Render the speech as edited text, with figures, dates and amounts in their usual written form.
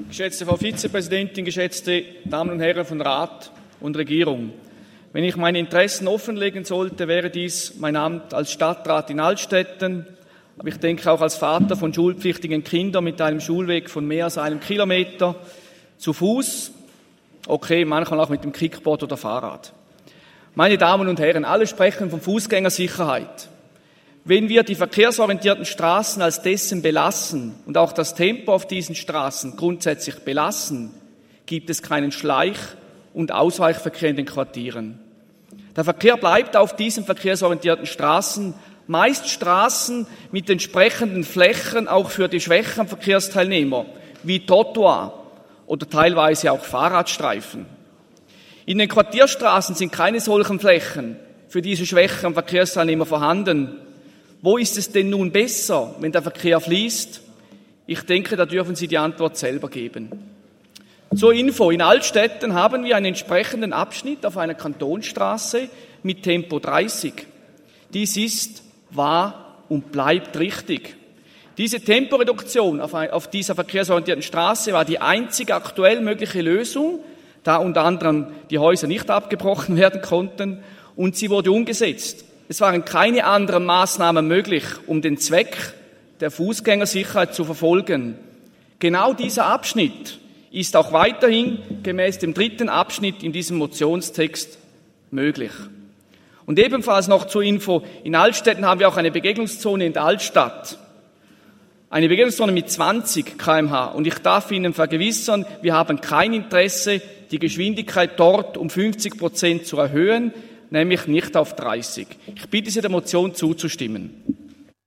Geschätzte Frau Vizepräsidentin, geschätzte Damen und Herren von Rat und Regierung. Wenn ich meine Interessen offenlegen sollte, wäre dies mein Amt als Stadtrat in Altstetten, aber ich denke auch als Vater von schulpflichtigen Kindern mit einem Schulweg von mehr als 1 Kilometer, zu Fuß, okay, manchmal auch mit dem Kickboard oder Fahrrad. Meine Damen und Herren, alle sprechen von Fußgängersicherheit. Wenn wir die verkehrsorientierten Straßen als dessen belassen und auch das Tempo auf diesen Straßen grundsätzlich belassen, gibt es keinen Schleich- und Ausweichverkehr in den Quartieren. Der Verkehr bleibt auf diesen verkehrsorientierten Straßen, meist Straßen mit entsprechenden Flächen auch für die schwächeren Verkehrsteilnehmer, wie Trottoir oder teilweise auch Fahrradstreifen. In den Quartierstraßen sind keine solchen Flächen für diese schwächeren Verkehrsteilnehmer vorhanden. Wo ist es denn nun besser, wenn der Verkehr fließt? Ich denke, da dürfen Sie die Antwort selber geben. Zur Info, in Altstetten haben wir einen entsprechenden Abschnitt auf einer Kantonsstraße mit Tempo 30. Dies ist, war und bleibt richtig. Diese Temporeduktion auf dieser verkehrsorientierten Straße war die einzige aktuell mögliche Lösung, da unter anderem die Häuser nicht abgebrochen werden konnten, und sie wurde umgesetzt. Es waren keine anderen Maßnahmen möglich, um den Zweck der Fußgängersicherheit zu verfolgen. Genau dieser Abschnitt ist auch weiterhin gemäß dem 3. Abschnitt in diesem Motionstext möglich. Und ebenfalls noch zur Info, in Altstetten haben wir auch eine Begegnungszone in der Altstadt. Eine Begegnungszone mit 20 km/h. Und ich darf Ihnen vergewissern, wir haben kein Interesse, die Geschwindigkeit dort um 50% zu erhöhen, nämlich nicht auf 30. Ich bitte Sie, der Motion zuzustimmen.